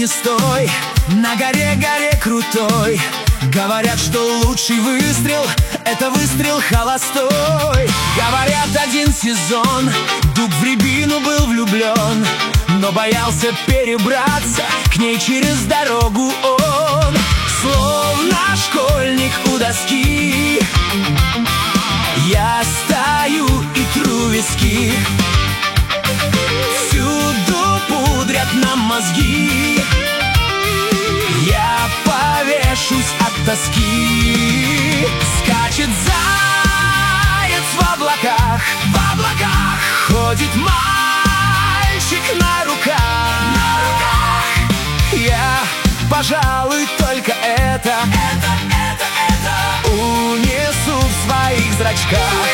не стой, на горе крутой. Говорят, что лучший выстрел — это выстрел холостой. Говорят, один сезон дуб в рябину был влюблен, но боялся перебраться к ней через дорогу он. Словно школьник у доски я стою и тру виски. Всюду пудрят нам мозги, я повешусь от тоски. Скачет заяц в облаках, ходит мальчик на руках. Я, пожалуй, только это унесу в своих зрачках.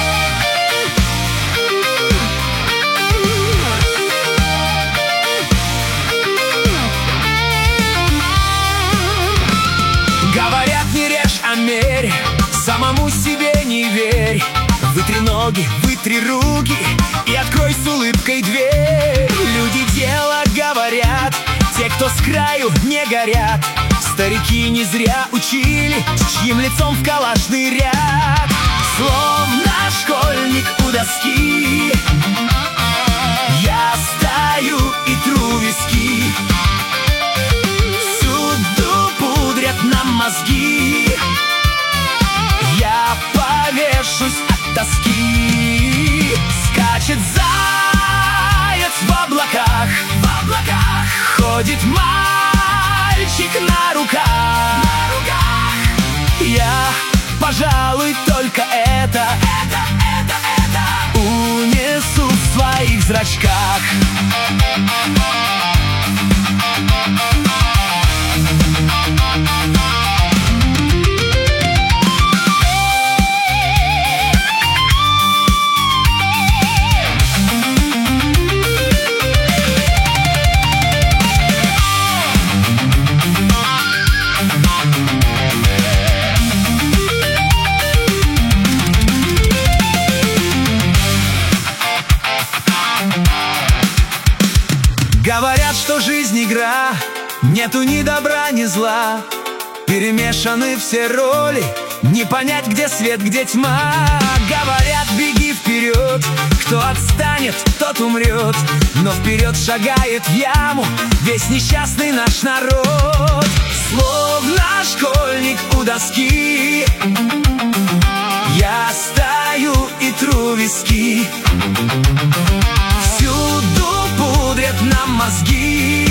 Говорят, не режь, а мерь, самому себе не верь. Вытри ноги, вытри руки и открой с улыбкой дверь. Люди дело говорят, те, кто с краю не горят. Старики не зря учили, с чьим лицом в калашный ряд. Словно школьник у доски я стою и тру виски. Всюду пудрят нам мозги, я повешусь от тоски. Скачет заяц в облаках, ходит мальчик на руках. Я, пожалуй, только это унесу в своих зрачках. Говорят, что жизнь игра, нету ни добра, ни зла. Перемешаны все роли, не понять, где свет, где тьма. Говорят, беги вперед, кто отстанет, тот умрет. Но вперед шагает в яму весь несчастный наш народ. Словно школьник у доски я стою и тру виски. Всюду пудрят нам мозги,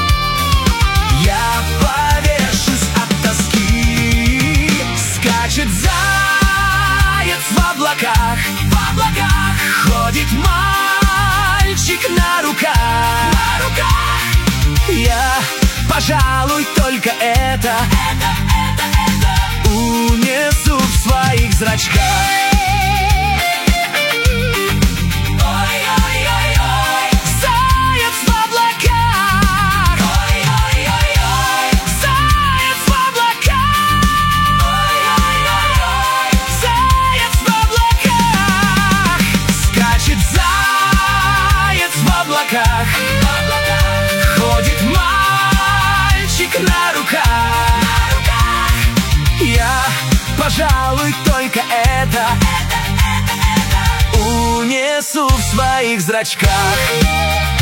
я повешусь от тоски. Скачет заяц в облаках, ходит мальчик на руках. Я, пожалуй, только это унесу в своих зрачках. Ходит мальчик на руках. Я, пожалуй, только это унесу в своих зрачках.